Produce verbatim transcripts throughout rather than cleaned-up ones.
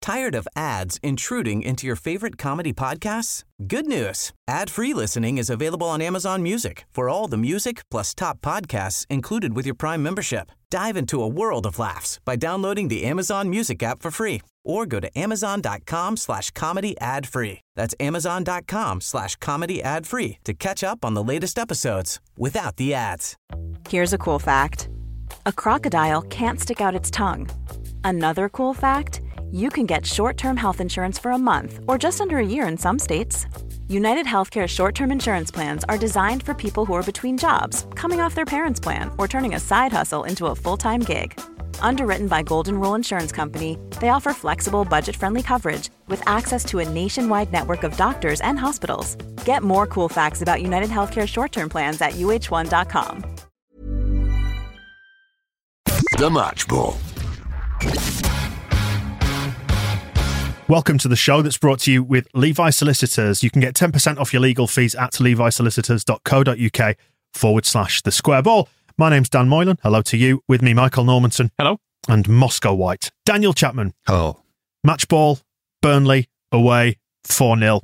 Tired of ads intruding into your favorite comedy podcasts? Good news. Ad-free listening is available on Amazon Music for all the music plus top podcasts included with your Prime membership. Dive into a world of laughs by downloading the Amazon Music app for free or go to amazon.com slash comedy ad free. That's amazon.com slash comedy ad free to catch up on the latest episodes without the ads. Here's a cool fact. A crocodile can't stick out its tongue. Another cool fact, you can get short-term health insurance for a month or just under a year in some states. United Healthcare short-term insurance plans are designed for people who are between jobs, coming off their parents' plan, or turning a side hustle into a full-time gig. Underwritten by Golden Rule Insurance Company, they offer flexible, budget-friendly coverage with access to a nationwide network of doctors and hospitals. Get more cool facts about United Healthcare short-term plans at U H one dot com. The Match Ball. Welcome to the show that's brought to you with Levi Solicitors. You can get ten percent off your legal fees at levisolicitors.co.uk forward slash the square ball. My name's Dan Moylan. Hello to you. With me, Michael Normanson. Hello. And Moscow White. Daniel Chapman. Hello. Match ball, Burnley, away, four nil.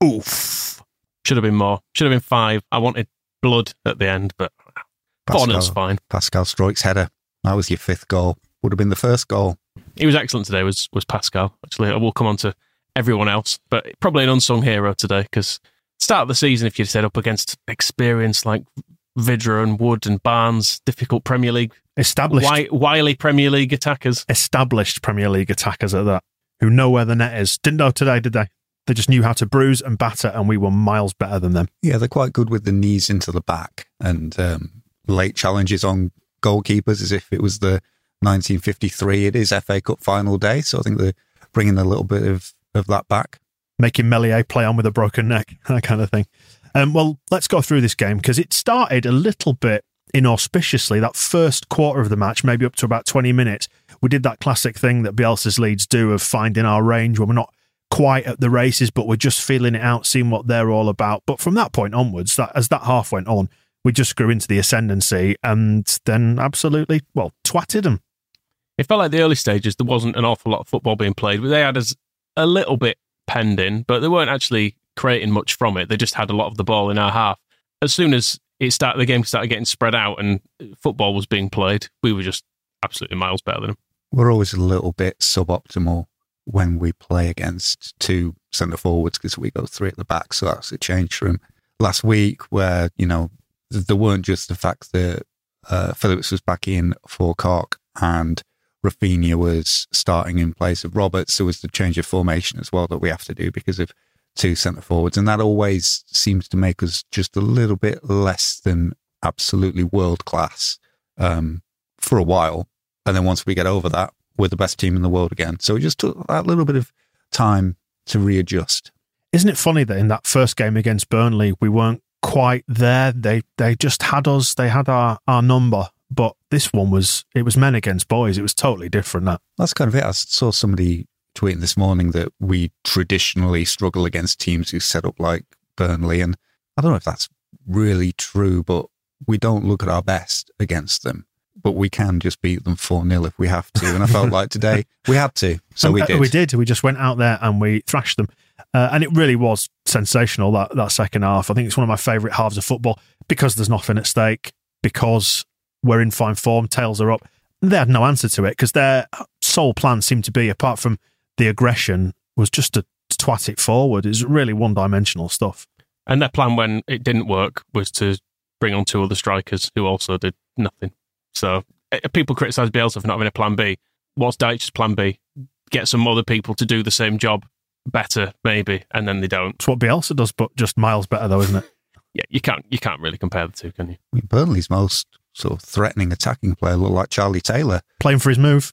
Oof. Should have been more. Should have been five. I wanted blood at the end, but four nil's fine. Pascal Stroik's header. That was your fifth goal. Would have been the first goal. He was excellent today, was was Pascal. Actually, I will come on to everyone else, but probably an unsung hero today because start of the season, if you'd said up against experience like Vidra and Wood and Barnes, difficult Premier League, established, wi- wily Premier League attackers, established Premier League attackers at that, who know where the net is. Didn't know today, did they? They just knew how to bruise and batter, and we were miles better than them. Yeah, they're quite good with the knees into the back and um, late challenges on goalkeepers as if it was the nineteen fifty-three. It is F A Cup final day, so I think they're bringing a little bit of, of that back. Making Meslier play on with a broken neck, that kind of thing. Um, well, let's go through this game because it started a little bit inauspiciously. That first quarter of the match, maybe up to about twenty minutes, we did that classic thing that Bielsa's Leeds do of finding our range when we're not quite at the races, but we're just feeling it out, seeing what they're all about. But from that point onwards, that as that half went on, we just grew into the ascendancy and then absolutely, well, twatted them. It felt like the early stages, there wasn't an awful lot of football being played. They had us a little bit penned in, but they weren't actually creating much from it. They just had a lot of the ball in our half. As soon as it started, the game started getting spread out and football was being played, we were just absolutely miles better than them. We're always a little bit suboptimal when we play against two centre forwards because we go three at the back. So that's a change from last week where, you know, there weren't just the fact that uh, Phillips was back in for Cork and Rafinha was starting in place of Roberts. There was the change of formation as well that we have to do because of two centre forwards. And that always seems to make us just a little bit less than absolutely world class um, for a while. And then once we get over that, we're the best team in the world again. So it just took that little bit of time to readjust. Isn't it funny that in that first game against Burnley, we weren't quite there? They they just had us. They had our, our number. But this one was, it was men against boys. It was totally different. That That's kind of it. I saw somebody tweeting this morning that we traditionally struggle against teams who set up like Burnley. And I don't know if that's really true, but we don't look at our best against them. But we can just beat them four nil if we have to. And I felt like today we had to. So we did. We did. We just went out there and we thrashed them. Uh, and it really was sensational, that, that second half. I think it's one of my favourite halves of football because there's nothing at stake, because we're in fine form, tails are up. They had no answer to it because their sole plan seemed to be, apart from the aggression, was just to twat it forward. It's really one-dimensional stuff. And their plan when it didn't work was to bring on two other strikers who also did nothing. So people criticise Bielsa for not having a plan B. What's Dyche's plan B? Get some other people to do the same job better, maybe, and then they don't. It's what Bielsa does, but just miles better, though, isn't it? Yeah, you can't you can't really compare the two, can you? I mean, Burnley's most sort of threatening attacking player looked like Charlie Taylor. Playing for his move.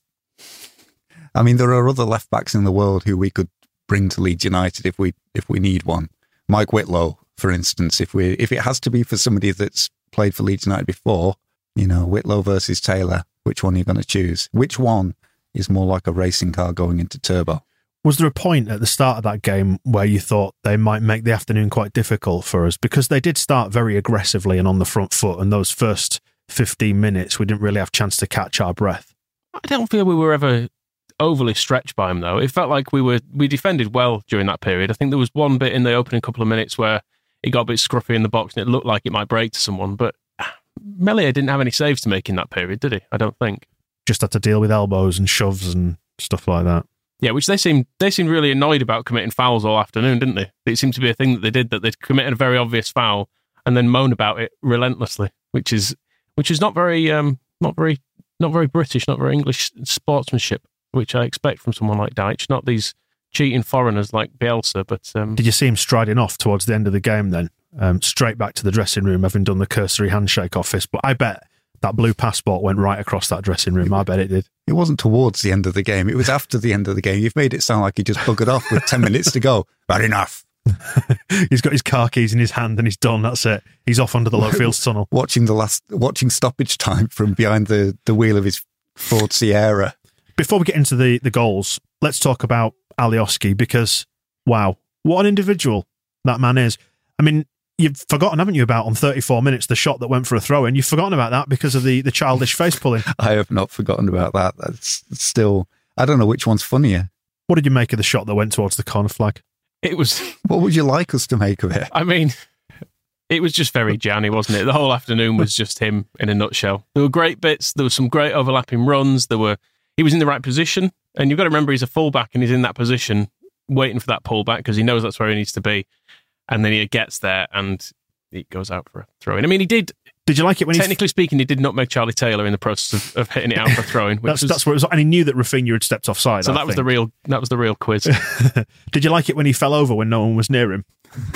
I mean, there are other left backs in the world who we could bring to Leeds United if we if we need one. Mike Whitlow, for instance, if we if it has to be for somebody that's played for Leeds United before, you know, Whitlow versus Taylor, which one are you going to choose? Which one is more like a racing car going into turbo? Was there a point at the start of that game where you thought they might make the afternoon quite difficult for us? Because they did start very aggressively and on the front foot, and those first fifteen minutes, we didn't really have a chance to catch our breath. I don't feel we were ever overly stretched by him, though. It felt like we were we defended well during that period. I think there was one bit in the opening couple of minutes where it got a bit scruffy in the box and it looked like it might break to someone, but Meslier didn't have any saves to make in that period, did he? I don't think. Just had to deal with elbows and shoves and stuff like that. Yeah, which they seemed they seemed really annoyed about committing fouls all afternoon, didn't they? It seemed to be a thing that they did, that they'd committed a very obvious foul and then moan about it relentlessly, which is which is not very um not very not very British, not very English sportsmanship, which I expect from someone like Dyche, not these cheating foreigners like Bielsa. But um, did you see him striding off towards the end of the game then? Um, straight back to the dressing room, having done the cursory handshake off fist. But I bet that blue passport went right across that dressing room. I bet it did. It wasn't towards the end of the game. It was after the end of the game. You've made it sound like he just buggered off with ten minutes to go. Bad enough. He's got his car keys in his hand and he's done. That's it. He's off under the Lowfields tunnel. Watching the last, watching stoppage time from behind the, the wheel of his Ford Sierra. Before we get into the, the goals, let's talk about Alioski, because, wow, what an individual that man is. I mean, you've forgotten, haven't you, about on thirty-four minutes, the shot that went for a throw-in. You've forgotten about that because of the, the childish face pulling. I have not forgotten about that. That's still, I don't know which one's funnier. What did you make of the shot that went towards the corner flag? It was... What would you like us to make of it? I mean, it was just very Gianni, wasn't it? The whole afternoon was just him in a nutshell. There were great bits. There were some great overlapping runs. There were... He was in the right position. And you've got to remember, he's a fullback and he's in that position waiting for that pullback because he knows that's where he needs to be. And then he gets there and he goes out for a throw-in. I mean, he did... Did you like it when technically he... speaking, he did not make Charlie Taylor in the process of, of hitting it out for a throw-in. that's, was, that's where it was, and he knew that Rafinha had stepped offside. So I that think. was the real that was the real quiz. Did you like it when he fell over when no one was near him?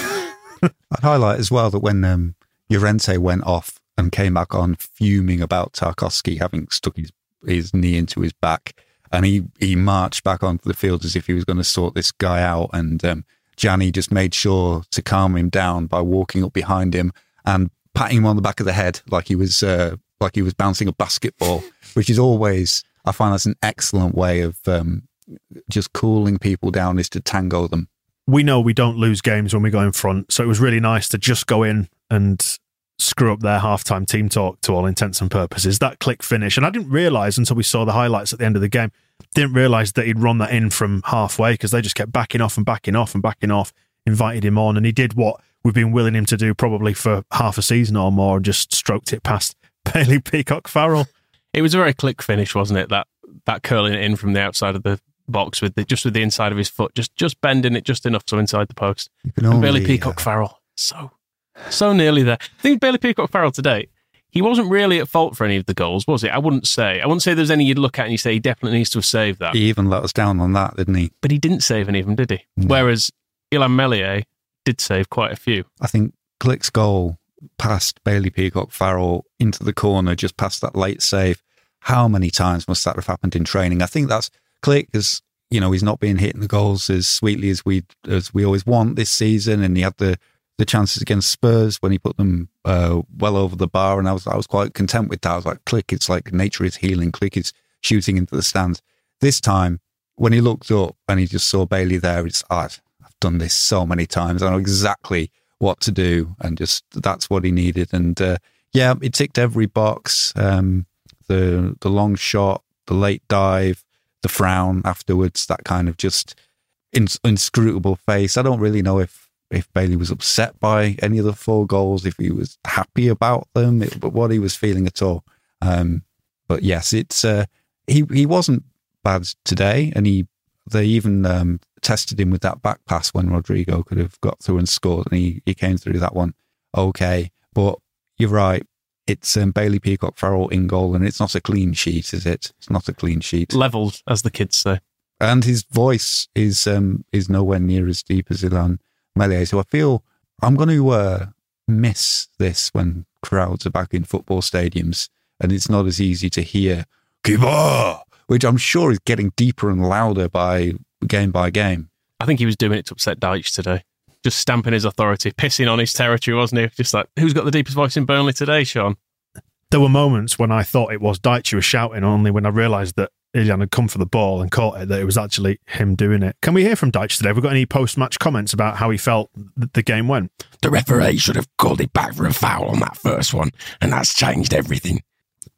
I'd highlight as well that when um, Llorente went off and came back on fuming about Tarkowski having stuck his, his knee into his back, and he, he marched back onto the field as if he was going to sort this guy out, and um, Gianni just made sure to calm him down by walking up behind him and patting him on the back of the head like he was uh, like he was bouncing a basketball, which is always, I find that's an excellent way of um, just cooling people down, is to tango them. We know we don't lose games when we go in front, so it was really nice to just go in and screw up their halftime team talk to all intents and purposes. That click finish, and I didn't realise until we saw the highlights at the end of the game, didn't realise that he'd run that in from halfway because they just kept backing off and backing off and backing off, invited him on, and he did what we've been willing him to do probably for half a season or more, and just stroked it past Bailey Peacock-Farrell. It was a very click finish, wasn't it? That that curling it in from the outside of the box with the, just with the inside of his foot, just just bending it just enough so inside the post. And only, Bailey Peacock-Farrell, so so nearly there. I think Bailey Peacock-Farrell today, he wasn't really at fault for any of the goals, was he? I wouldn't say. I wouldn't say there's any you'd look at and you say he definitely needs to have saved that. He even let us down on that, didn't he? But he didn't save any of them, did he? No. Whereas Illan Meslier did save quite a few. I think Click's goal past Bailey Peacock-Farrell into the corner, just past that late save. How many times must that have happened in training? I think that's Click, as you know, he's not been hitting the goals as sweetly as we as we always want this season, and he had the the chances against Spurs when he put them uh, well over the bar, and I was I was quite content with that. I was like, Click, it's like nature is healing. Click is shooting into the stands. This time, when he looked up and he just saw Bailey there, it's oh, I've done this so many times. I know exactly what to do, and just that's what he needed. And uh, yeah, it ticked every box. Um, the the long shot, the late dive, the frown afterwards, that kind of just ins- inscrutable face. I don't really know if, if Bailey was upset by any of the four goals, if he was happy about them, it, but what he was feeling at all. Um, but yes, it's uh, he he wasn't bad today, and he they even um, tested him with that back pass when Rodrigo could have got through and scored, and he, he came through that one okay. But you're right. It's um, Bailey Peacock-Farrell in goal, and it's not a clean sheet, is it? It's not a clean sheet. Levelled, as the kids say. And his voice is um, is nowhere near as deep as Illan Meslier. So I feel I'm going to uh, miss this when crowds are back in football stadiums, and it's not as easy to hear "Keeper," which I'm sure is getting deeper and louder by game by game. I think he was doing it to upset Dyche today. Just stamping his authority, pissing on his territory, wasn't he? Just like, who's got the deepest voice in Burnley today, Sean? There were moments when I thought it was Dyche who was shouting, only when I realised that Illan had come for the ball and caught it, that it was actually him doing it. Can we hear from Dyche today? Have we got any post-match comments about how he felt th- the game went? The referee should have called it back for a foul on that first one, and that's changed everything.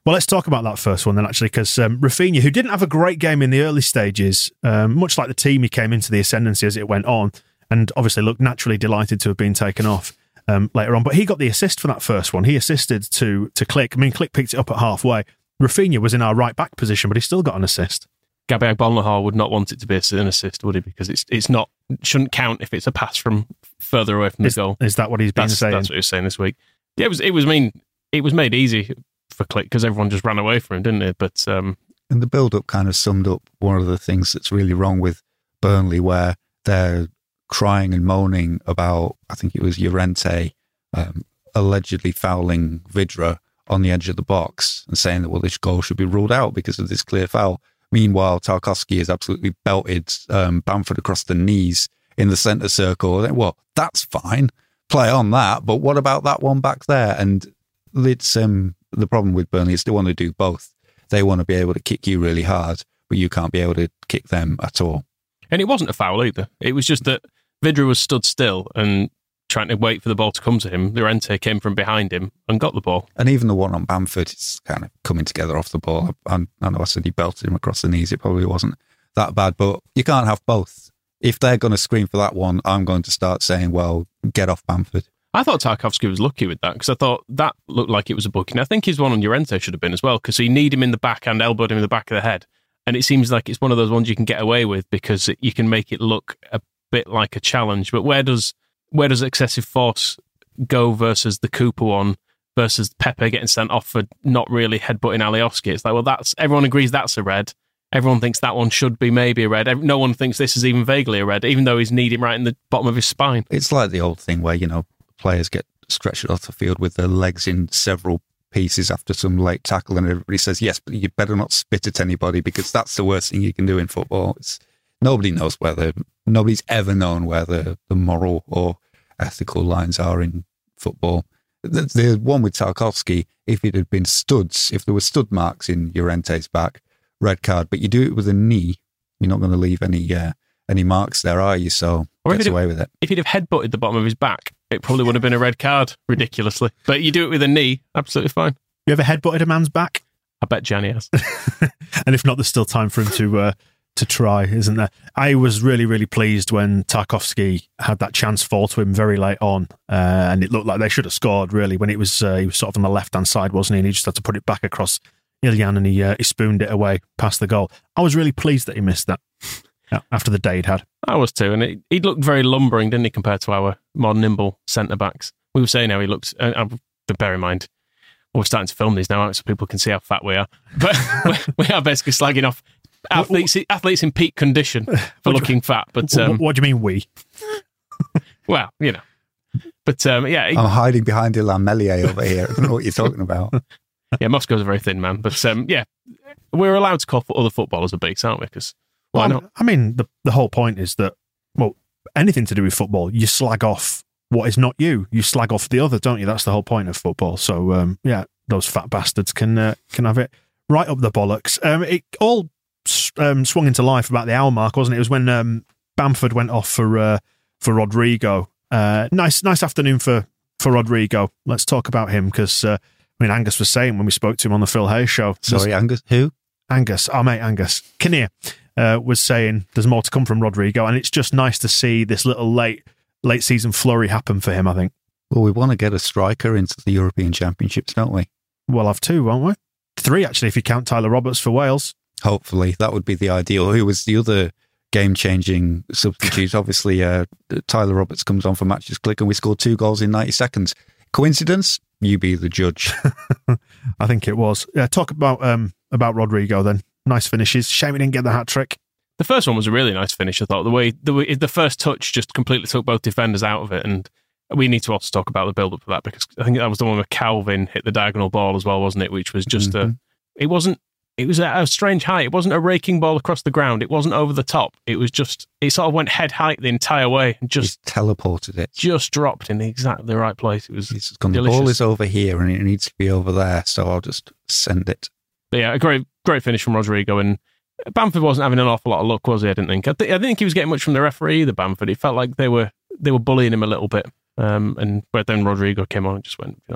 Well, let's talk about that first one then, actually, because um, Rafinha, who didn't have a great game in the early stages, um, much like the team, he came into the ascendancy as it went on, and obviously looked naturally delighted to have been taken off um, later on. But he got the assist for that first one. He assisted to to Click. I mean, Click picked it up at halfway. Rafinha was in our right back position, but he still got an assist. Gabby Agbonlahor would not want it to be an assist, would he? Because it's it's not shouldn't count if it's a pass from further away from the is, goal. Is that what he's been that's, saying? That's what he was saying this week. Yeah, it was. It was mean. It was made easy for Click because everyone just ran away from him, didn't it? But um, and the build-up kind of summed up one of the things that's really wrong with Burnley, where they're crying and moaning about, I think it was Llorente um, allegedly fouling Vidra on the edge of the box and saying that, well, this goal should be ruled out because of this clear foul. Meanwhile, Tarkowski has absolutely belted um, Bamford across the knees in the centre circle. Well, that's fine. Play on that. But what about that one back there? And it's um, the problem with Burnley is they want to do both. They want to be able to kick you really hard, but you can't be able to kick them at all. And it wasn't a foul either. It was just that Vidra was stood still and trying to wait for the ball to come to him. Llorente came from behind him and got the ball. And even the one on Bamford, it's kind of coming together off the ball. I, I know I said he belted him across the knees. It probably wasn't that bad, but you can't have both. If they're going to scream for that one, I'm going to start saying, well, get off Bamford. I thought Tarkowski was lucky with that because I thought that looked like it was a booking. I think his one on Llorente should have been as well because he kneed him in the back and elbowed him in the back of the head. And it seems like it's one of those ones you can get away with because you can make it look a bit like a challenge. But where does where does excessive force go versus the Cooper one versus Pepe getting sent off for not really headbutting Alioski? It's like, well, that's everyone agrees that's a red. Everyone thinks that one should be maybe a red. No one thinks this is even vaguely a red, even though he's kneed him right in the bottom of his spine. It's like the old thing where, you know, players get stretched off the field with their legs in several pieces after some late tackle, and everybody says, yes, but you better not spit at anybody because that's the worst thing you can do in football. It's, nobody knows where the, nobody's ever known where the, the moral or ethical lines are in football. The, the one with Tarkowski, if it had been studs, if there were stud marks in Llorente's back, red card, but you do it with a knee, you're not going to leave any uh, any marks there, are you? So or gets away with it. If he'd have headbutted the bottom of his back, it probably would have been a red card, ridiculously. But you do it with a knee, absolutely fine. You ever headbutted a man's back? I bet Gianni has. And if not, there's still time for him to uh, to try, isn't there? I was really, really pleased when Tarkowski had that chance fall to him very late on, uh, and it looked like they should have scored, really, when it was uh, he was sort of on the left-hand side, wasn't he? And he just had to put it back across Ilian, and he, uh, he spooned it away past the goal. I was really pleased that he missed that after the day he'd had. I was too, and it, he looked very lumbering, didn't he, compared to our more nimble centre-backs. We were saying how he looked, uh, but bear in mind, we're starting to film these now, so people can see how fat we are. But we are basically slagging off athletes, athletes in peak condition for looking fat. But um, what, what do you mean we? Well, you know. But um, yeah. He, I'm hiding behind Ilan Meslier over here. I don't know what you're talking about. Yeah, Moscow's a very thin man. But um, yeah, we're allowed to call other footballers a beast, aren't we? Because why well, not? I mean, the, the whole point is that, well, anything to do with football, you slag off what is not you. You slag off the other, don't you? That's the whole point of football. So, um, yeah, those fat bastards can uh, can have it right up the bollocks. Um, it all um, swung into life about the hour mark, wasn't it? It was when um, Bamford went off for uh, for Rodrigo. Uh, nice nice afternoon for, for Rodrigo. Let's talk about him because, uh, I mean, Angus was saying when we spoke to him on the Phil Hayes show. Sorry, Angus? Who? Angus, our mate Angus. Kinnear uh, was saying there's more to come from Rodrigo, and it's just nice to see this little late late season flurry happen for him, I think. Well, we want to get a striker into the European Championships, don't we? We'll have two, won't we? Three, actually, if you count Tyler Roberts for Wales. Hopefully. That would be the ideal. Who was the other game-changing substitute? Obviously, uh, Tyler Roberts comes on for Matches Click and we scored two goals in ninety seconds. Coincidence? You be the judge. I think it was. Yeah, talk about um, about Rodrigo then. Nice finishes. Shame he didn't get the hat-trick. The first one was a really nice finish, I thought. The way the, way, the first touch just completely took both defenders out of it, and we need to also talk about the build-up for that because I think that was the one where Calvin hit the diagonal ball as well, wasn't it? Which was just mm-hmm. a... It wasn't... It was at a strange height. It wasn't a raking ball across the ground. It wasn't over the top. It was just... It sort of went head height the entire way and just... He's teleported it. Just dropped in exactly the right place. It was He's gone, the ball is over here and it needs to be over there, so I'll just send it. But yeah, a great, great finish from Rodrigo, and Bamford wasn't having an awful lot of luck, was he? I didn't think. I, th- I didn't think he was getting much from the referee either, Bamford. It felt like they were they were bullying him a little bit. Um, and but then Rodrigo came on and just went, you know what?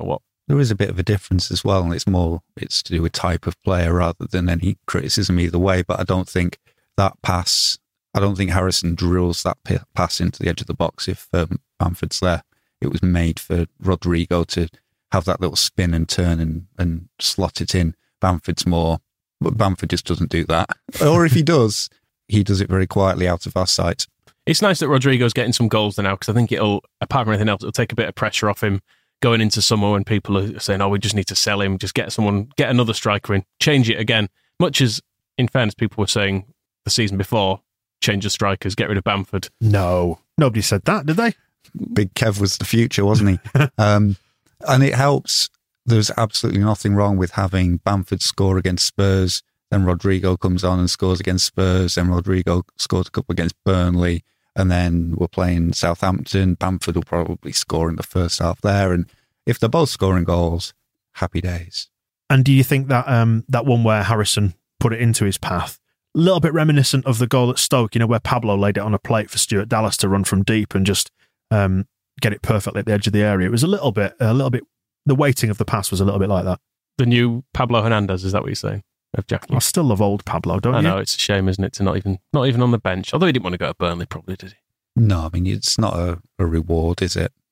There is a bit of a difference as well, and it's more, it's to do with type of player rather than any criticism either way. But I don't think that pass, I don't think Harrison drills that p- pass into the edge of the box if um, Bamford's there. It was made for Rodrigo to have that little spin and turn and, and slot it in. Bamford's more, but Bamford just doesn't do that. Or if he does, he does it very quietly out of our sight. It's nice that Rodrigo's getting some goals now, because I think it'll, apart from anything else, it'll take a bit of pressure off him going into summer when people are saying, oh, we just need to sell him, just get someone, get another striker in, change it again. Much as, in fairness, people were saying the season before, change the strikers, get rid of Bamford. No, nobody said that, did they? Big Kev was the future, wasn't he? um, and it helps. There's absolutely nothing wrong with having Bamford score against Spurs, then Rodrigo comes on and scores against Spurs, then Rodrigo scores a couple against Burnley, and then we're playing Southampton. Bamford will probably score in the first half there. And if they're both scoring goals, happy days. And do you think that um, that one where Harrison put it into his path, a little bit reminiscent of the goal at Stoke, you know, where Pablo laid it on a plate for Stuart Dallas to run from deep and just um, get it perfectly at the edge of the area? It was a little bit, a little bit, the weighting of the pass was a little bit like that. The new Pablo Hernandez, is that what you're saying? Of Jackie? I still love old Pablo, don't I you? know, it's a shame, isn't it, to not even not even on the bench. Although he didn't want to go to Burnley, probably, did he? No, I mean, it's not a, a reward, is it?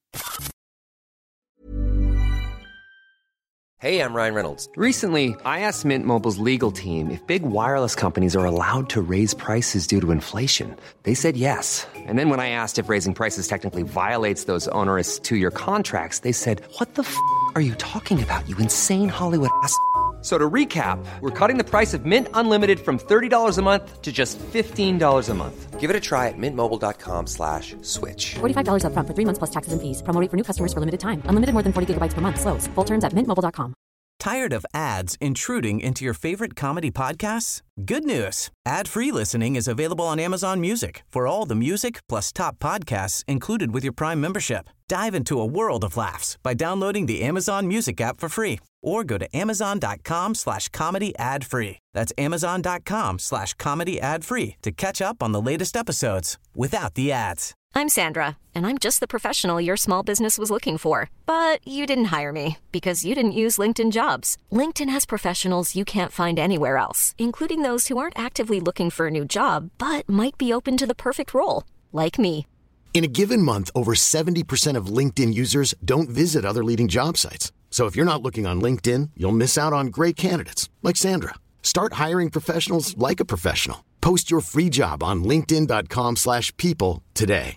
Hey, I'm Ryan Reynolds. Recently, I asked Mint Mobile's legal team if big wireless companies are allowed to raise prices due to inflation. They said yes. And then when I asked if raising prices technically violates those onerous two-year contracts, they said, what the f*** are you talking about, you insane Hollywood ass f- So to recap, we're cutting the price of Mint Unlimited from thirty dollars a month to just fifteen dollars a month. Give it a try at mintmobile.com slash switch. forty-five dollars up front for three months plus taxes and fees. Promo rate for new customers for limited time. Unlimited more than forty gigabytes per month. Slows full terms at mint mobile dot com. Tired of ads intruding into your favorite comedy podcasts? Good news. Ad-free listening is available on Amazon Music for all the music plus top podcasts included with your Prime membership. Dive into a world of laughs by downloading the Amazon Music app for free or go to amazon.com slash comedy ad free. That's amazon.com slash comedy ad free to catch up on the latest episodes without the ads. I'm Sandra, and I'm just the professional your small business was looking for. But you didn't hire me because you didn't use LinkedIn Jobs. LinkedIn has professionals you can't find anywhere else, including those who aren't actively looking for a new job, but might be open to the perfect role, like me. In a given month, over seventy percent of LinkedIn users don't visit other leading job sites. So if you're not looking on LinkedIn, you'll miss out on great candidates like Sandra. Start hiring professionals like a professional. Post your free job on linkedin.com slash people today.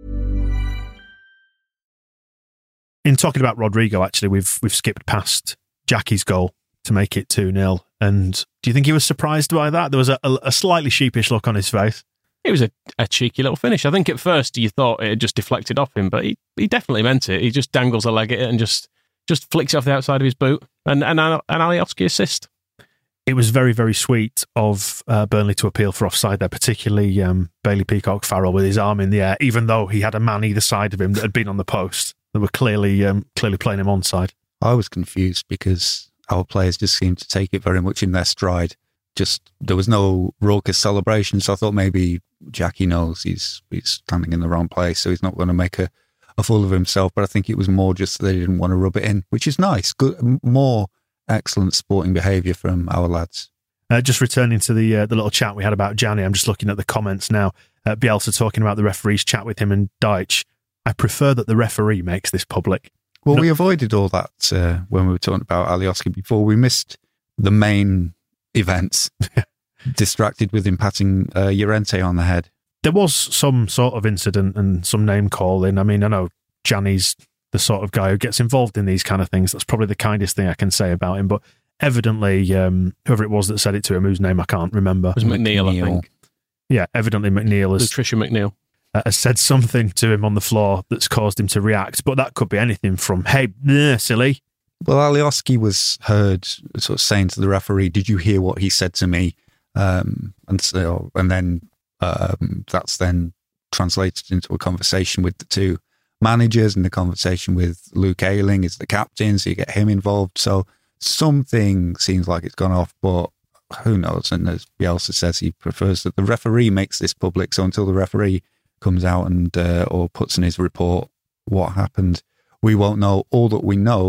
In talking about Rodrigo, actually, we've we've skipped past Jackie's goal to make it two nil. And do you think he was surprised by that? There was a, a, a slightly sheepish look on his face. It was a, a cheeky little finish. I think at first you thought it had just deflected off him, but he, he definitely meant it. He just dangles a leg at it and just, just flicks it off the outside of his boot. And, and an Alioski assist. It was very, very sweet of uh, Burnley to appeal for offside there, particularly um, Bailey Peacock-Farrell with his arm in the air, even though he had a man either side of him that had been on the post. They were clearly um, clearly playing him onside. I was confused because our players just seemed to take it very much in their stride. Just there was no raucous celebration, so I thought maybe Jackie knows he's he's standing in the wrong place, so he's not going to make a, a fool of himself. But I think it was more just that they didn't want to rub it in, which is nice. Good, more excellent sporting behaviour from our lads. Uh, just returning to the uh, the little chat we had about Gianni, I'm just looking at the comments now. Uh, Bielsa talking about the referee's chat with him and Deitch. I prefer that the referee makes this public. Well, no- we avoided all that uh, when we were talking about Alioski before. We missed the main events, distracted with him patting uh, Llorente on the head. There was some sort of incident and some name calling. I mean, I know Gianni's the sort of guy who gets involved in these kind of things. That's probably the kindest thing I can say about him. But evidently, um, whoever it was that said it to him, whose name I can't remember. It was McNeil, McNeil. I think. Yeah, evidently McNeil has, Patricia McNeil. Uh, has said something to him on the floor that's caused him to react. But that could be anything from, hey, bleh, silly. Well, Alioski was heard sort of saying to the referee, did you hear what he said to me? Um, and so, and then um, that's then translated into a conversation with the two managers and the conversation with Luke Ayling is the captain, so you get him involved. So something seems like it's gone off, but who knows? And as Bielsa says, he prefers that the referee makes this public. So until the referee comes out and uh, or puts in his report what happened, we won't know. All that we know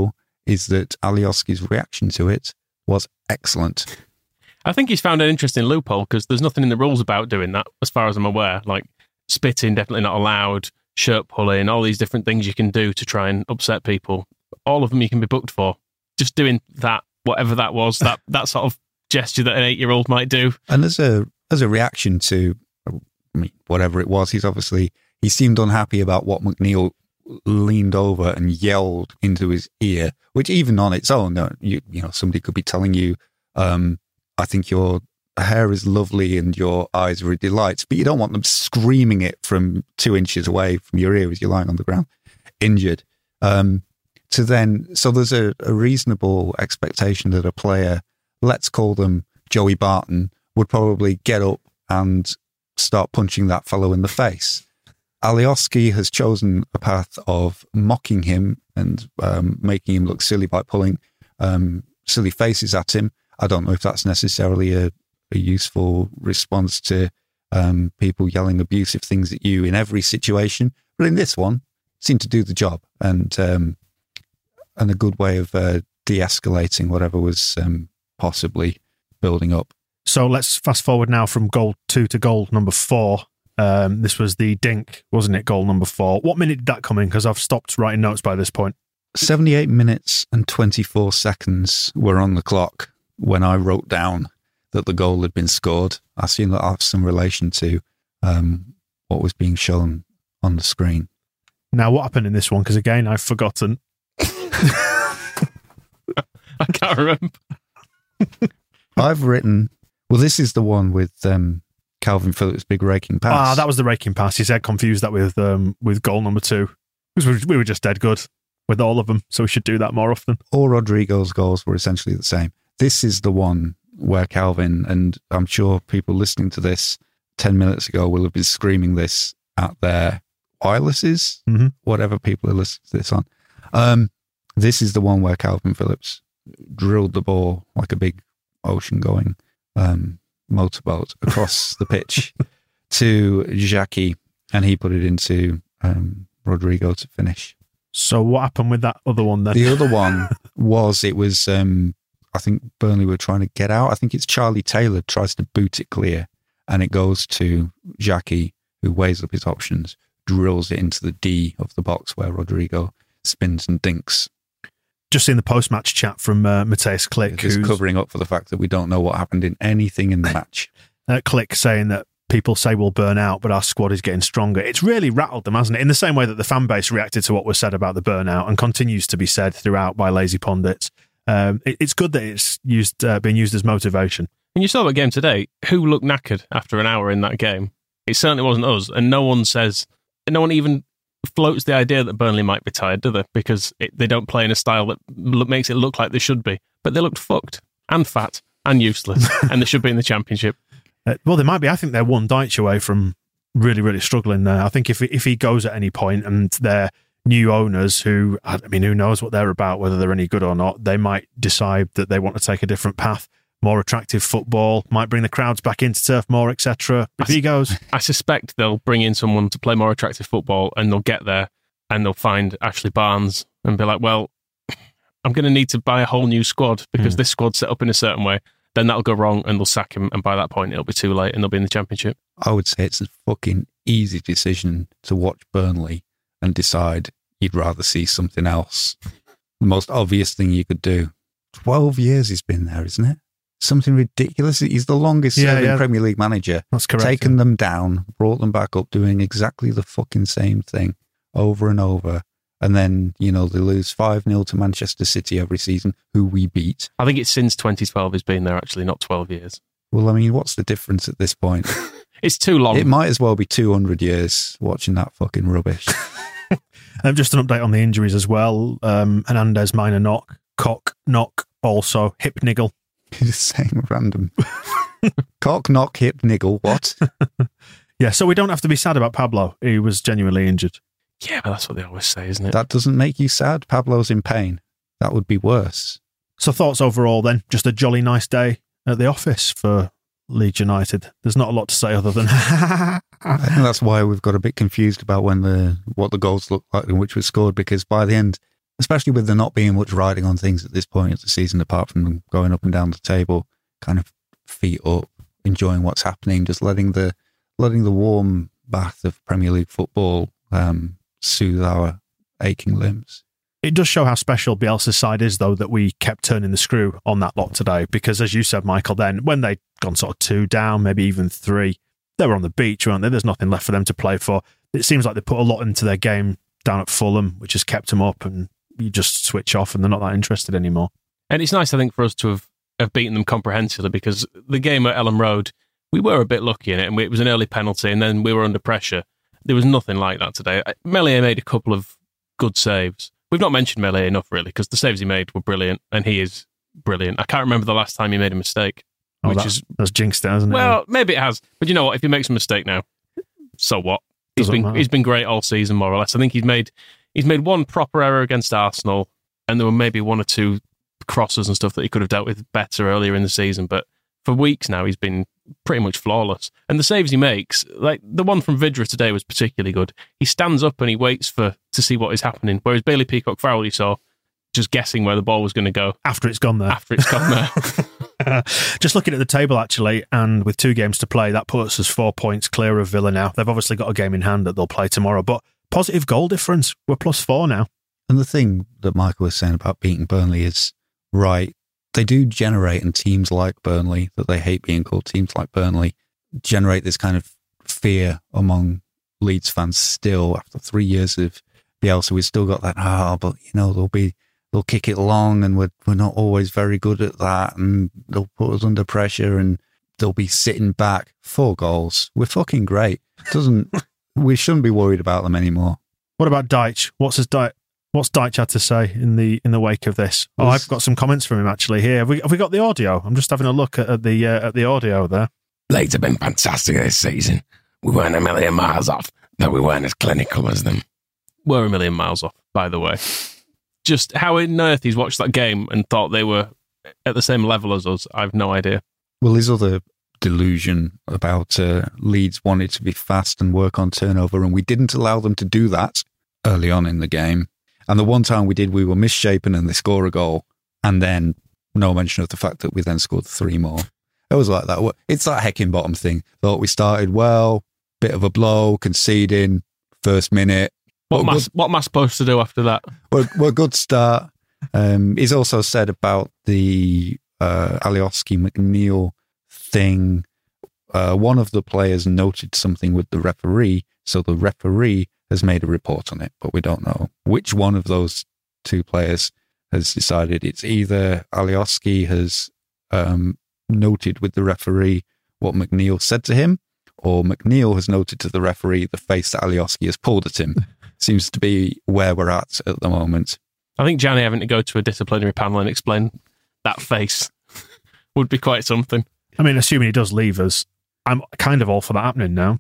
is that Alioski's reaction to it was excellent. I think he's found an interesting loophole because there's nothing in the rules about doing that, as far as I'm aware. Like spitting, definitely not allowed, shirt pulling, all these different things you can do to try and upset people. All of them you can be booked for. Just doing that, whatever that was, that, that sort of gesture that an eight-year-old might do. And as a as a reaction to I mean, whatever it was, he's obviously, he seemed unhappy about what McNeil leaned over and yelled into his ear, which even on its own, you, you know, somebody could be telling you, um, I think your hair is lovely and your eyes are a delight, but you don't want them screaming it from two inches away from your ear as you're lying on the ground, injured. Um, to then, so there's a, a reasonable expectation that a player, let's call them Joey Barton, would probably get up and start punching that fellow in the face. Alioski has chosen a path of mocking him and um, making him look silly by pulling um, silly faces at him. I don't know if that's necessarily a, a useful response to um, people yelling abusive things at you in every situation, but in this one, it seemed to do the job and um, and a good way of uh, de-escalating whatever was um, possibly building up. So let's fast forward now from goal two to goal number four. Um, this was the dink, wasn't it? Goal number four. What minute did that come in? Because I've stopped writing notes by this point. seventy-eight minutes and twenty-four seconds were on the clock when I wrote down that the goal had been scored. I assume that has some relation to um, what was being shown on the screen. Now, what happened in this one? Because again, I've forgotten. I can't remember. I've written, well, this is the one with um, Calvin Phillips' big raking pass. Ah, that was the raking pass. He said confused that with um, with goal number two. Because we were just dead good with all of them, so we should do that more often. All Rodrigo's goals were essentially the same. This is the one where Calvin, and I'm sure people listening to this ten minutes ago will have been screaming this at their wirelesses, mm-hmm. whatever people are listening to this on. Um, this is the one where Calvin Phillips drilled the ball like a big ocean-going um, motorboat across the pitch to Xhaka, and he put it into um, Rodrigo to finish. So what happened with that other one then? The other one was, it was, um, I think Burnley were trying to get out. I think it's Charlie Taylor tries to boot it clear, and it goes to Xhaka, who weighs up his options, drills it into the D of the box where Rodrigo spins and dinks. Just in the post-match chat from uh, Matthias Klick, Just who's covering up for the fact that we don't know what happened in anything in the match. uh, Klick saying that people say we'll burn out, but our squad is getting stronger. It's really rattled them, hasn't it? In the same way that the fan base reacted to what was said about the burnout and continues to be said throughout by lazy pundits. Um, it, it's good that it's used, uh, being used as motivation. When you saw the game today, who looked knackered after an hour in that game? It certainly wasn't us, and no one says, no one even floats the idea that Burnley might be tired, do they? Because it, they don't play in a style that look, makes it look like they should be. But they looked fucked and fat and useless, and they should be in the Championship. Uh, well, they might be. I think they're one Dyche away from really, really struggling there. I think if if he goes at any point and they're new owners who, I mean, who knows what they're about, whether they're any good or not, they might decide that they want to take a different path. More attractive football, might bring the crowds back into Turf Moor, et cetera. If he goes, I suspect they'll bring in someone to play more attractive football, and they'll get there and they'll find Ashley Barnes and be like, well, I'm going to need to buy a whole new squad because mm. this squad's set up in a certain way. Then that'll go wrong and they'll sack him, and by that point it'll be too late and they'll be in the Championship. I would say it's a fucking easy decision to watch Burnley and decide you'd rather see something else. The most obvious thing you could do. twelve years he's been there, isn't it? Something ridiculous. He's the longest yeah, serving yeah. Premier League manager. That's correct. Taken yeah. them down, brought them back up, doing exactly the fucking same thing over and over. And then, you know, they lose five nil to Manchester City every season, who we beat. I think it's since twenty twelve he's been there, actually, not twelve years. Well, I mean, what's the difference at this point? It's too long. It might as well be two hundred years watching that fucking rubbish. um, just an update on the injuries as well. Um, Hernandez, minor knock. Cock, knock, also. Hip niggle. He's saying random. Cock, knock, hip, niggle, what? Yeah, so we don't have to be sad about Pablo. He was genuinely injured. Yeah, but that's what they always say, isn't it? That doesn't make you sad. Pablo's in pain. That would be worse. So thoughts overall then? Just a jolly nice day at the office for Leeds United. There's not a lot to say other than I think that's why we've got a bit confused about when the what the goals looked like and which was scored, because by the end, especially with there not being much riding on things at this point of the season, apart from them going up and down the table, kind of feet up, enjoying what's happening, just letting the letting the warm bath of Premier League football um, soothe our aching limbs. It does show how special Bielsa's side is, though, that we kept turning the screw on that lot today. Because, as you said, Michael, then when they'd gone sort of two down, maybe even three, they were on the beach, weren't they? There's nothing left for them to play for. It seems like they put a lot into their game down at Fulham, which has kept them up, and you just switch off and they're not that interested anymore. And it's nice, I think, for us to have, have beaten them comprehensively, because the game at Ellen Road, we were a bit lucky in it, and we, it was an early penalty, and then we were under pressure. There was nothing like that today. Meslier made a couple of good saves. We've not mentioned Meslier enough, really, because the saves he made were brilliant, and he is brilliant. I can't remember the last time he made a mistake. Oh, which that, is that's jinxed it, hasn't it? Well, maybe it has. But you know what? If he makes a mistake now, so what? He's Doesn't been matter. he's been great all season, more or less. I think he's made he's made one proper error against Arsenal, and there were maybe one or two crosses and stuff that he could have dealt with better earlier in the season. But for weeks now, he's been pretty much flawless. And the saves he makes, like the one from Vidra today, was particularly good. He stands up and he waits for to see what is happening. Whereas Bailey Peacock-Farrell, you saw, just guessing where the ball was going to go. After it's gone there. After it's gone there. Just looking at the table, actually, and with two games to play, that puts us four points clear of Villa now. They've obviously got a game in hand that they'll play tomorrow, but positive goal difference. We're plus four now. And the thing that Michael was saying about beating Burnley is right. They do generate, and teams like Burnley, that they hate being called teams like Burnley, generate this kind of fear among Leeds fans still. After three years of Bielsa, we've still got that, ah, oh, but, you know, they'll be, they'll kick it long, and we're, we're not always very good at that, and they'll put us under pressure, and they'll be sitting back. Four goals. We're fucking great. Doesn't, we shouldn't be worried about them anymore. What about Deitch? What's his Deitch? What's Deitch had to say in the in the wake of this? Oh, I've got some comments from him actually here. Have we have we got the audio? I'm just having a look at, at the uh, at the audio there. Leeds have been fantastic this season. We weren't a million miles off, though we weren't as clinical as them. We're a million miles off, by the way. Just how on earth he's watched that game and thought they were at the same level as us, I've no idea. Well, his other delusion about uh, Leeds wanted to be fast and work on turnover, and we didn't allow them to do that early on in the game. And the one time we did, we were misshapen and they score a goal. And then no mention of the fact that we then scored three more. It was like that. It's that Heckingbottom thing. Thought we started well, bit of a blow, conceding, first minute. What am I, what am I supposed to do after that? We're, we're a good start. Um, he's also said about the uh, Alioski McNeil thing. Uh, one of the players noted something with the referee. So the referee has made a report on it, but we don't know which one of those two players has decided. It's either Alioski has um, noted with the referee what McNeil said to him, or McNeil has noted to the referee the face that Alioski has pulled at him. Seems to be where we're at at the moment. I think Gianni having to go to a disciplinary panel and explain that face would be quite something. I mean, assuming he does leave us, I'm kind of all for that happening now.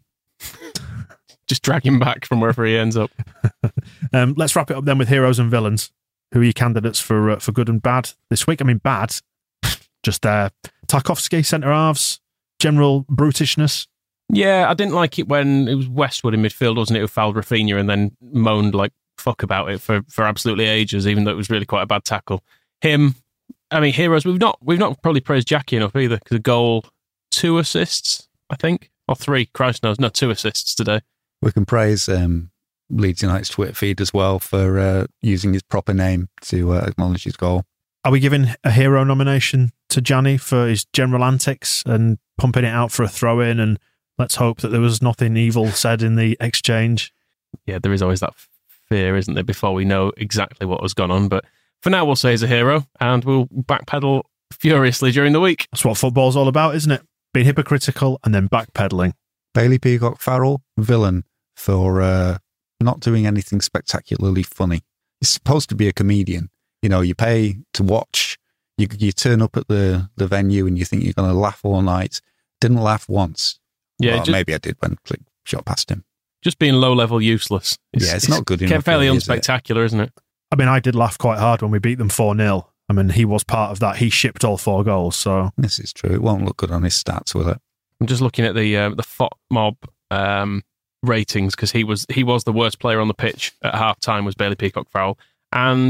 Just drag him back from wherever he ends up. um, let's wrap it up then with heroes and villains. Who are your candidates for uh, for good and bad this week? I mean, bad, just uh, Tarkowski, centre halves, general brutishness. Yeah, I didn't like it when it was Westwood in midfield, wasn't it, who fouled Rafinha and then moaned like fuck about it for, for absolutely ages, even though it was really quite a bad tackle. Him, I mean, heroes. We've not we've not probably praised Jackie enough either, because a goal, two assists, I think, or three. Christ knows, no, two assists today. We can praise um, Leeds United's Twitter feed as well for uh, using his proper name to uh, acknowledge his goal. Are we giving a hero nomination to Gianni for his general antics and pumping it out for a throw-in, and let's hope that there was nothing evil said in the exchange? Yeah, there is always that fear, isn't there, before we know exactly what has gone on. But for now, we'll say he's a hero, and we'll backpedal furiously during the week. That's what football's all about, isn't it? Being hypocritical and then backpedaling. Bailey Peacock-Farrell, villain for uh, not doing anything spectacularly funny. He's supposed to be a comedian. You know, you pay to watch, you you turn up at the, the venue and you think you're going to laugh all night. Didn't laugh once. Yeah, well, just, maybe I did when Click shot past him. Just being low-level useless. It's, yeah, it's, it's not good enough. Fairly really, unspectacular, is isn't it? I mean, I did laugh quite hard when we beat them four nil. I mean, he was part of that. He shipped all four goals, so... This is true. It won't look good on his stats, will it? I'm just looking at the uh, the F O T Mob um, ratings, because he was he was the worst player on the pitch at half time, was Bailey Peacock-Farrell. And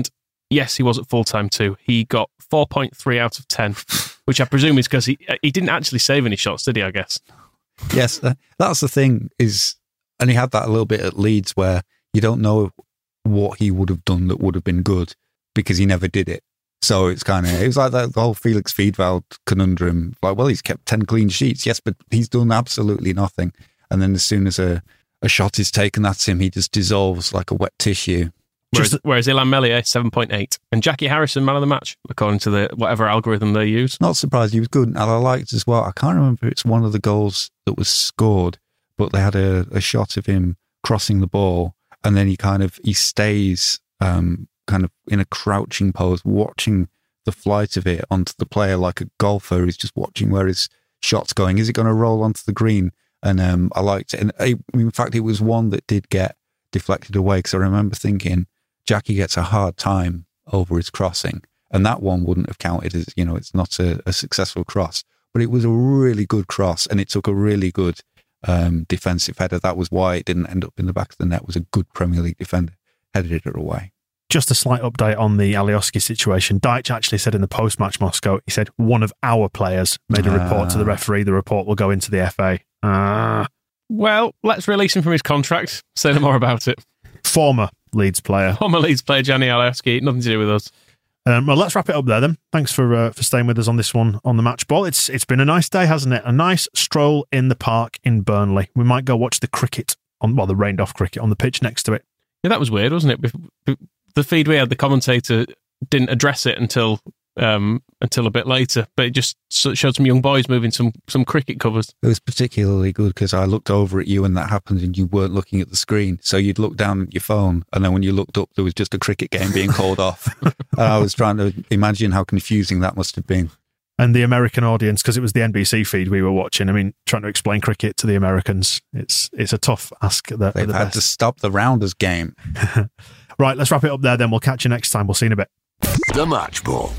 yes, he was at full time too. He got four point three out of ten, which I presume is because he he didn't actually save any shots, did he, I guess? Yes, that's the thing is, and he had that a little bit at Leeds where you don't know what he would have done that would have been good because he never did it. So it's kind of, it was like that the whole Felix Fiedveld conundrum. Like, well, he's kept ten clean sheets, yes, but he's done absolutely nothing. And then as soon as a, a shot is taken at him, he just dissolves like a wet tissue. Whereas, whereas Ilan Meslier, seven point eight. And Jackie Harrison, man of the match, according to the whatever algorithm they use. Not surprised, he was good. And I liked as well, I can't remember if it's one of the goals that was scored, but they had a, a shot of him crossing the ball, and then he kind of, he stays um, kind of in a crouching pose, watching the flight of it onto the player like a golfer who's just watching where his shot's going. Is it going to roll onto the green? And um, I liked it. And I, in fact, it was one that did get deflected away, because I remember thinking, Jackie gets a hard time over his crossing, and that one wouldn't have counted as, you know, it's not a, a successful cross, but it was a really good cross, and it took a really good um, defensive header. That was why it didn't end up in the back of the net. It was a good Premier League defender, headed it away. Just a slight update on the Alioski situation. Deitch actually said in the post-match Moscow, he said one of our players made a report uh, to the referee. The report will go into the F A. Uh, well, let's release him from his contract. Say no more about it. Former Leeds player. Former Leeds player, Gianni Alioski. Nothing to do with us. Um, well, let's wrap it up there then. Thanks for uh, for staying with us on this one on the match ball. It's It's been a nice day, hasn't it? A nice stroll in the park in Burnley. We might go watch the cricket, on well, the rained-off cricket on the pitch next to it. Yeah, that was weird, wasn't it? The feed we had, the commentator didn't address it until um, until a bit later, but it just showed some young boys moving some some cricket covers. It was particularly good because I looked over at you when that happened and you weren't looking at the screen. So you'd look down at your phone, and then when you looked up, there was just a cricket game being called off. And I was trying to imagine how confusing that must have been. And the American audience, because it was the N B C feed we were watching, I mean, trying to explain cricket to the Americans, it's it's a tough ask. They've the had best. to stop the Rounders game. Right, let's wrap it up there then. We'll catch you next time. We'll see you in a bit. The Match Ball.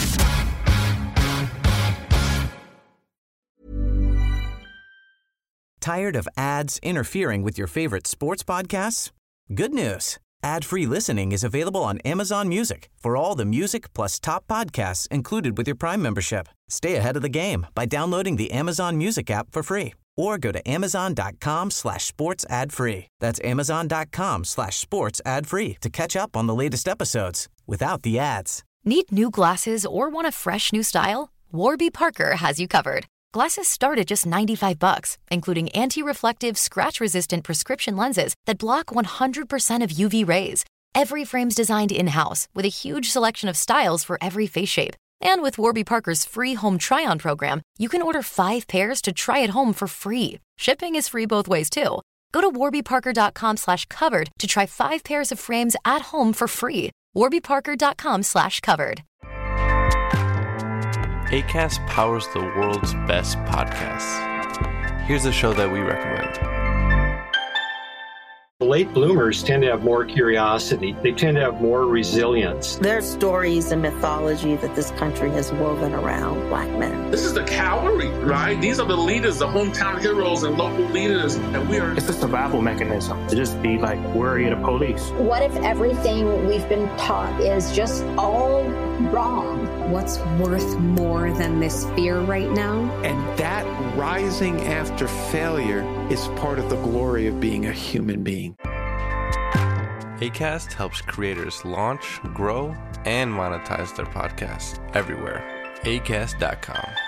Tired of ads interfering with your favorite sports podcasts? Good news. Ad-free listening is available on Amazon Music for all the music plus top podcasts included with your Prime membership. Stay ahead of the game by downloading the Amazon Music app for free or go to amazon.com slash sports ad free. That's amazon.com slash sports ad free to catch up on the latest episodes without the ads. Need new glasses or want a fresh new style? Warby Parker has you covered. Glasses start at just ninety-five bucks, including anti-reflective, scratch-resistant prescription lenses that block one hundred percent of U V rays. Every frame's designed in-house with a huge selection of styles for every face shape. And with Warby Parker's free home try-on program, you can order five pairs to try at home for free. Shipping is free both ways, too. Go to warbyparker.com slash covered to try five pairs of frames at home for free. warbyparker.com slash covered. Acast powers the world's best podcasts. Here's a show that we recommend. Late bloomers tend to have more curiosity. They tend to have more resilience. There are stories and mythology that this country has woven around Black men. This is the cavalry, right? These are the leaders, the hometown heroes and local leaders. And we are. It's a survival mechanism to just be like worried of police. What if everything we've been taught is just all wrong? What's worth more than this fear right now? And that rising after failure is part of the glory of being a human being. Acast helps creators launch, grow, and monetize their podcasts everywhere. acast dot com.